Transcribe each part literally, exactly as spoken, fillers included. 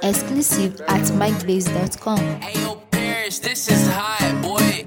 Exclusive at mike blaze dot com. Hey yo, Paris, this is hot, boy.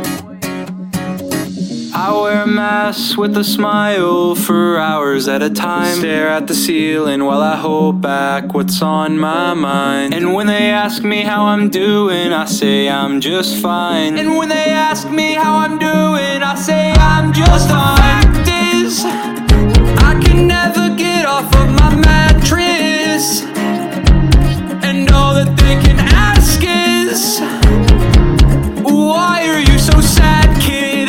I wear a mask with a smile for hours at a time. Stare at the ceiling while I hold back what's on my mind. And when they ask me how I'm doing, I say I'm just fine. And when they ask me how I'm doing, I say I'm just fine. The fact is, I can never get off of my mattress. And all that they can ask is, why are you so sad, kid?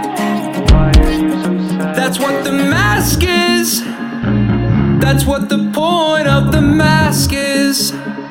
That's what the mask is. That's what the point of the mask is.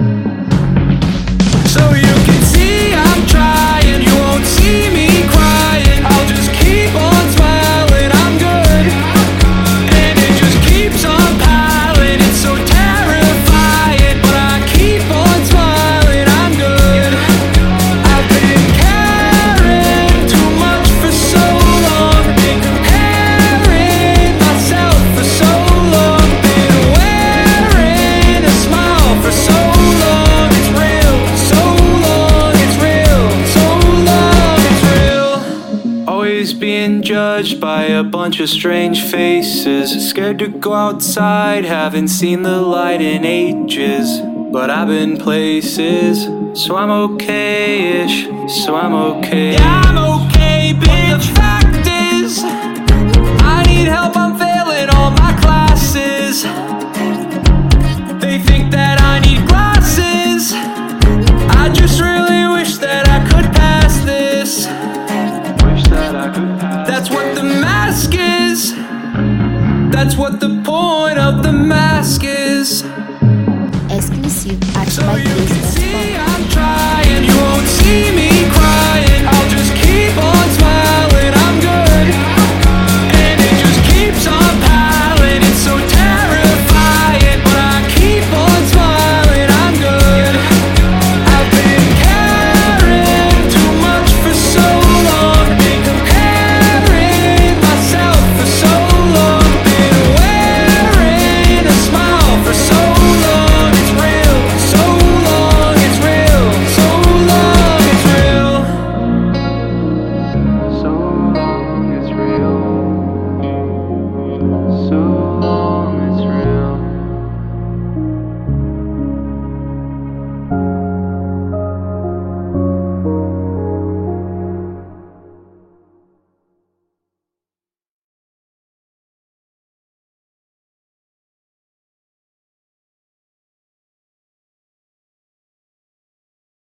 So you can see I'm trying, you won't see me crying. I'll just keep on smiling, I'm good. And it just keeps on piling, it's so terrifying. But I keep on smiling, I'm good. I've been caring too much for so long, been comparing myself for so long, been wearing a smile for so long. It's real, so long, it's real, so long, it's real. Always being judged by a bunch of strange faces. Scared to go outside, haven't seen the light in ages. But I've been places, so I'm okay-ish, so I'm okay. Yeah, I'm okay, bitch. The fact is, I need help, I'm failing all my classes. They think that I need glasses. I just really wish that I could pass this. Wish that I could pass. That's what the mask is. That's what the point of the mask is. Exclusive at So mike you blaze can dot see com. I'm trying, you won't see me